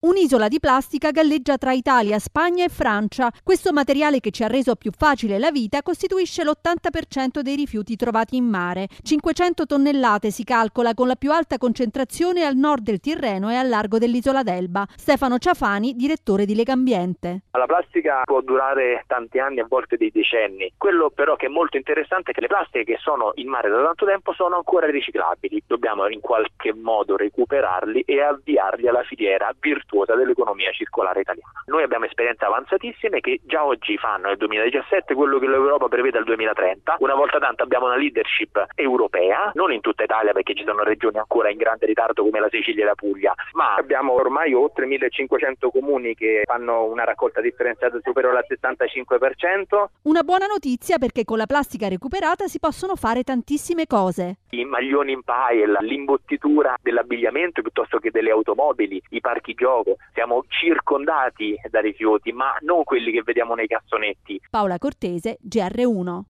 Un'isola di plastica galleggia tra Italia, Spagna e Francia. Questo materiale, che ci ha reso più facile la vita, costituisce l'80% dei rifiuti trovati in mare. 500 tonnellate si calcola, con la più alta concentrazione al nord del Tirreno e al largo dell'isola d'Elba. Stefano Ciafani, direttore di Legambiente. La plastica può durare tanti anni, a volte dei decenni. Quello però che è molto interessante è che le plastiche che sono in mare da tanto tempo sono ancora riciclabili. Dobbiamo in qualche modo recuperarli e avviarli alla filiera virtuosa dell'economia circolare italiana. Noi abbiamo esperienze avanzatissime che già oggi fanno nel 2017 quello che l'Europa prevede al 2030. Una volta tanto abbiamo una leadership europea, non in tutta Italia perché ci sono regioni ancora in grande ritardo come la Sicilia e la Puglia, ma abbiamo ormai oltre 1500 comuni che fanno una raccolta differenziata superiore al 75%. Una buona notizia, perché con la plastica recuperata si possono fare tantissime cose. I maglioni in paille, l'imbottitura dell'abbigliamento piuttosto che delle automobili, i parchi gioco. Siamo circondati da rifiuti, ma non quelli che vediamo nei cassonetti. Paola Cortese, GR1.